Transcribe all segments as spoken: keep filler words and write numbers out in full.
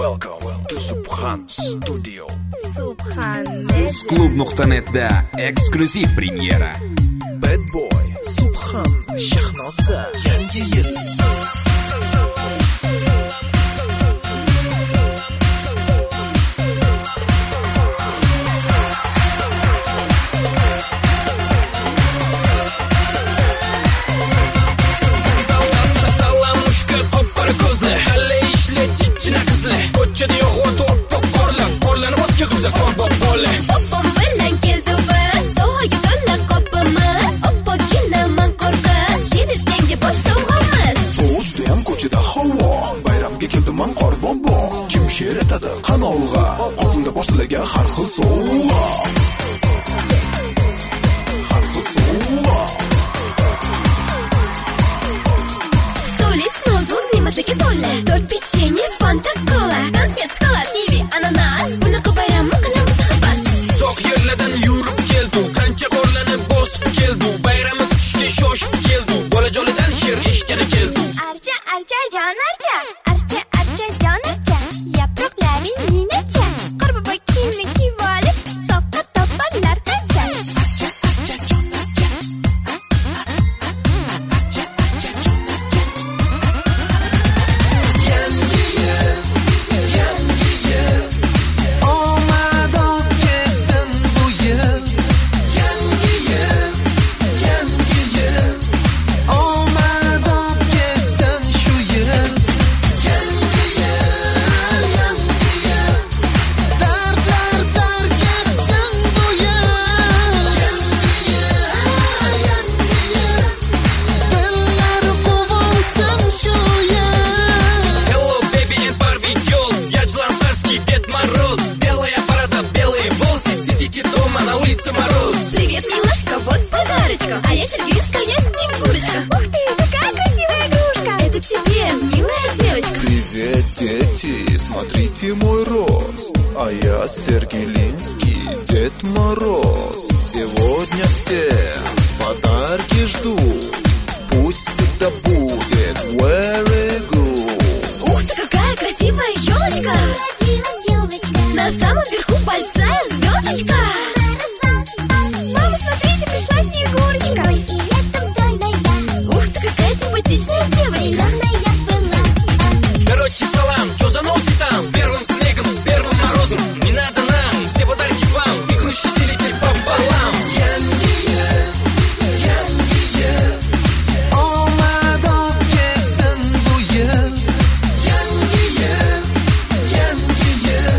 Welcome to Subhan Studio. Subhan Club nuqta net'da eksklyuziv premyera. Bad Boy Subhan Shahnoza yangi yil. Kim she'r etadi qanolg'a, qo'lda boshlaga har xil sovg'a. Har xil sovg'a. Stolis nozu ne'matlarga to'la. To'rt pechenye, fanta, kola, konfet, shokolad, kivi, ananas. Bunaqa bayramni qilamiz havas. Uzoq yerlardan yurib keldi, qancha qorlanib bosib keldi. Bayramni kutishga shoshib keldi. Bolajonlardan she'r eshitgani keldi. Archa, archa, jon archa. Archa, archa, jon archa. Yaproqlaring ninacha. Qorbobo kiyimni kiyib olib, soqqa topalar qancha. Archa, archa, jon archa. Archa, archa, jon archa. Yangi yil, yangi yil. Omad kelsin bu yil. Yangi yil, yangi yil. Omad kelsin shu yil. Yangi yil, yangi yil. Dardlar dar ketsin bu yil. Yangi yil, yangi yil. Dillar quvonsin shu yil. Hello, baby and Barbie girls. Я Члансарский Дед Мороз. Белая борода, белые волосы. Сидите дома, на улице мороз. Привет, милашка, вот подарочка. А я Сергеевская, я Снегурочка. Ух ты, такая красивая игрушка. Это тебе, милая девочка. Привет, дети, смотрите мой рост. А я Сергелинский Дед Мороз. Сегодня все подарки ждут. Пусть всегда будет very good. Ух ты, какая красивая елочка. На самом верху большая звездочка. Мама, смотрите, пришла Снегурочка. Ух ты, какая симпатичная девочка. Короче, салам, чё за новости там? С первым снегом, с первым морозом. Не надо нам, все подарки вам. И крутите летель пополам. Yangi yil, yangi yil. Omad kelsin bu yil. Yangi yil, yangi yil.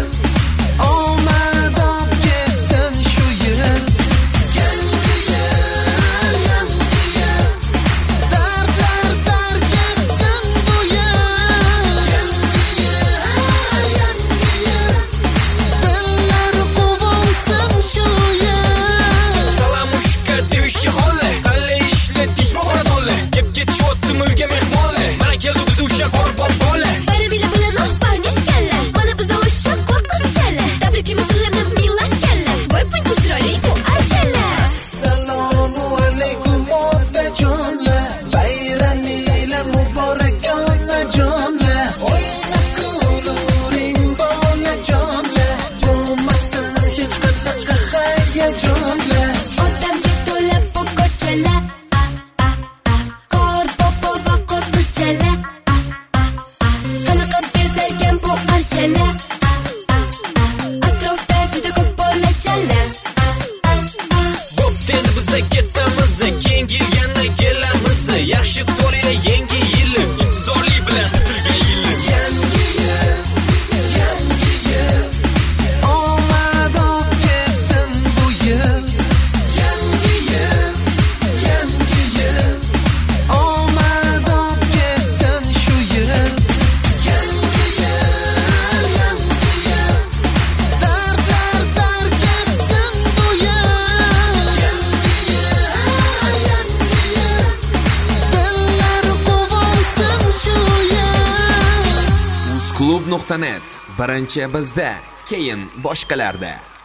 Omad kelsin shu yil. Yangi yil, yangi yil. Dardlar dar ketsin bu yil. Yangi yil, yangi yil. Dillar quvonsin shu yil. Salamushka девичьи холли. Qalay ishlar tinchmi xonadonlar? Kep ketishyaptimi uyga mehmonlar? Mana keldi bizni usha qorbon bola. Bayramila bilan oh parnishkalla. Mana biz o'sha qo'rqinchalla. Tabriklaymiz sizlarni milashkalla. Voy buncha chiroyli bu archalla. Assalomu alaykum otajonlar. Bayramingiz muborak onajonlar. O'yna kuluring bolajonlar. Bo'lmasin hech qanaqa hayajonlar. Odamga to'la bu ko'chalar. Ah, ah, ah. Qorbobo va qo'rqinchalla. Ah, ah, ah. Qanaqa bezalgan bu archalla. Ah, ah, ah. Atrofda juda ko'p bolachala. Ah, ah, ah. Bo'pti endi biza ketamiz. Keyingi yil yana kelamiz. Yaxshi to'laylar yangi yilni. Intizorlik bilan kutilgan yilni. Yangi yil, yangi yil. Omad kelsin bu yil. Yangi yil, yangi yil. Omad kelsin shu yil. Yangi yil, yangi yil. Dardlar dar ketsin bu yil. Yangi yil, yangi yil. Dillar quvonsin shu yil. Club nuqta net birinchi bizda, keyin boshqalarda.